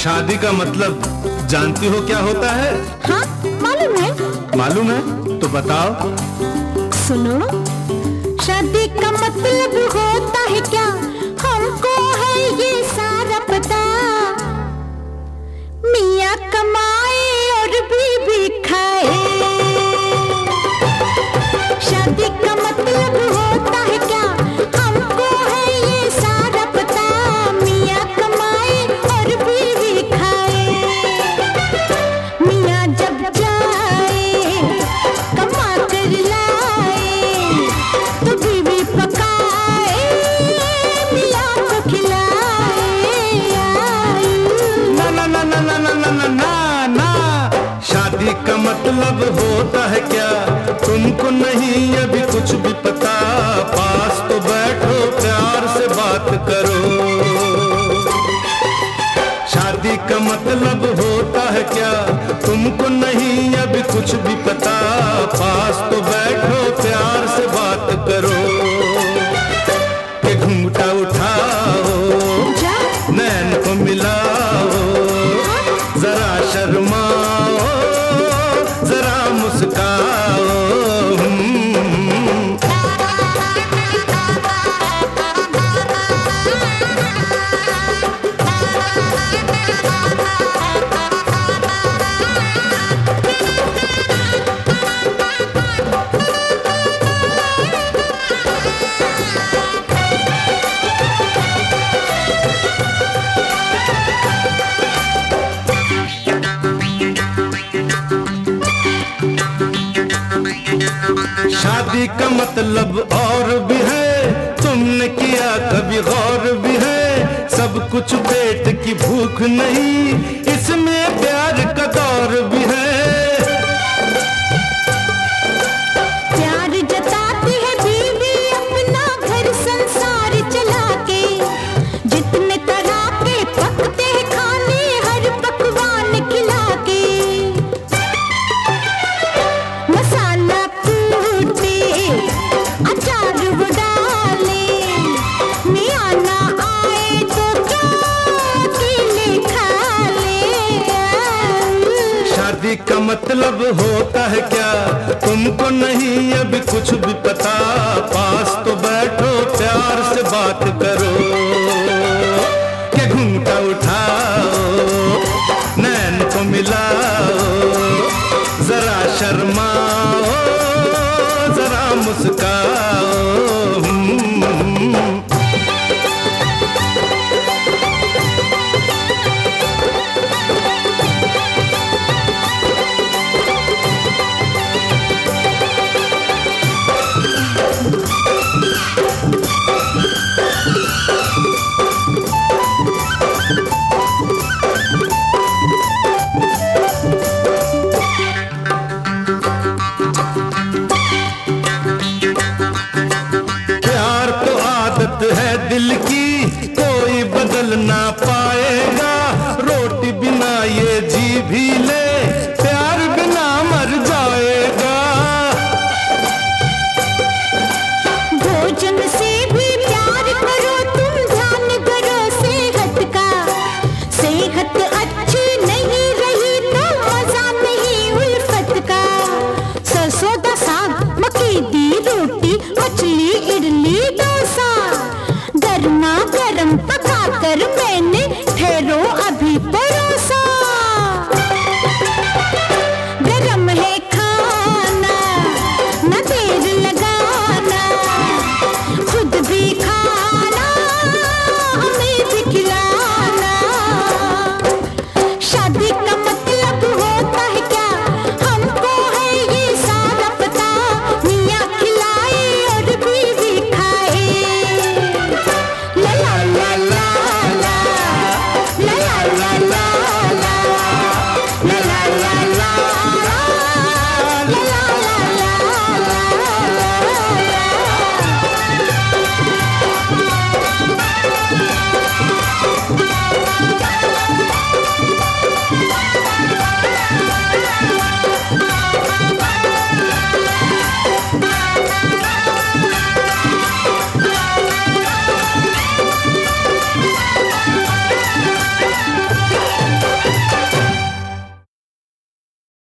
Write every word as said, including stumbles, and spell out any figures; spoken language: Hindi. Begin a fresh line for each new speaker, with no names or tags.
शादी का मतलब जानती हो क्या होता है?
हाँ मालूम है।
मालूम है तो बताओ।
सुनो, शादी का मतलब होता है क्या, हमको है ये सारा पता। मियाँ कमाए और बीवी खाए। शादी का मतलब होता है क्या, हमको है ये सारा पता। मियाँ कमाए और बीवी खाए। मियाँ जब जाए कमा कर लाए तो बीवी पकाए, मियाँ को खिलाए।
ना ना ना ना ना ना ना ना ना, शादी का मतलब होता है क्या, तुमको नहीं अभी कुछ भी पता। पास तो बैठो प्यार से बात करो। शादी का मतलब होता है क्या, तुमको नहीं अभी कुछ भी पता। पास तो बैठो प्यार से बात करो। के घूंघटा उठाओ, नैन को मिलाओ, जरा शर्माओ, जरा मुस्काओ। शादी का मतलब और भी है, तुमने किया कभी गौर भी है। सब कुछ पेट की भूख नहीं, इसमें प्यार का दौर भी है।
प्यार जताती है बीवी अपना घर संसार चला के। जितने तरह के पकते हैं खाने, हर पकवान खिला के। मसाला कूटे, अचार वो डाले, मियाँ ना आए तो क्या अकेले खा ले।
शादी का मतलब होता है क्या, तुमको नहीं अभी कुछ भी पता। पास तो बैठो प्यार से बात करो। के घूंघटा उठाओ, नैन को मिलाओ, जरा शर्माओ, जरा मुस्काओ। है दिल की कोई बदल ना पाएगा। रोटी बिना ये जी भी ले, प्यार बिना मर जाएगा।
भोजन से भी प्यार करो तुम, ध्यान करो सेहत का। सेहत अच्छी नहीं रही तो मजा नहीं उल्फत का। सरसों दा साग, मक्की दी रोटी, मछली इडली डोसा, गरमा गरम पका कर